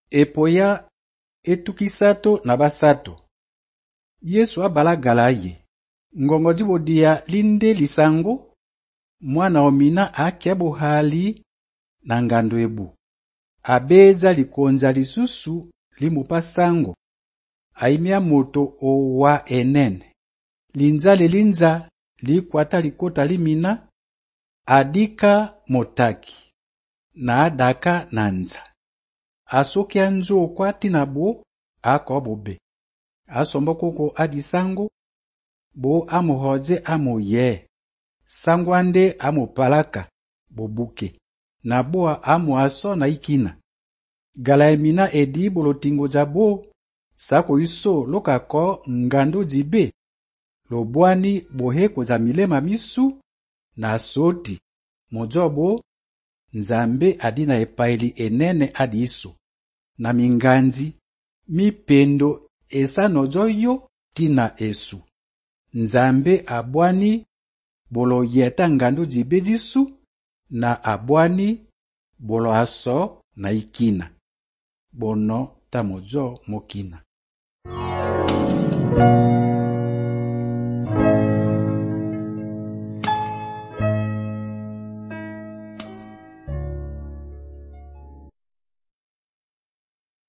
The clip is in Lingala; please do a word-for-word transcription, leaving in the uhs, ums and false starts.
epoya etukisato na basato. Yesu abalagala ye. Ngongo dibodia linde lisango, mwana omina akebo hali na ngando ebu. Abeza likonza lisusu limupasango. Aimia moto owa enene. Linza lelinza likwata likota limina. Adika motaki. Na adaka nanza. Asoki anzo kwa tinabo akobobe. Asombo koko adisango. Bo amuhoze amuye. Sangwande amupalaka bobuke. Na boa amu aso na ikina. Galaemina edi bolotingo jabo. Sako iso lokako ngando jibe. Lobwani boheko za milema misu. Na soti. Mojobo nzambe adina epaili enene adi iso. Na minganzi mipendo esa nojoyo tina esu. Nzambe abwani bolo yeta ngando jibe jisu. Na abwani bolo aso na ikina. Bono tamojo mokina.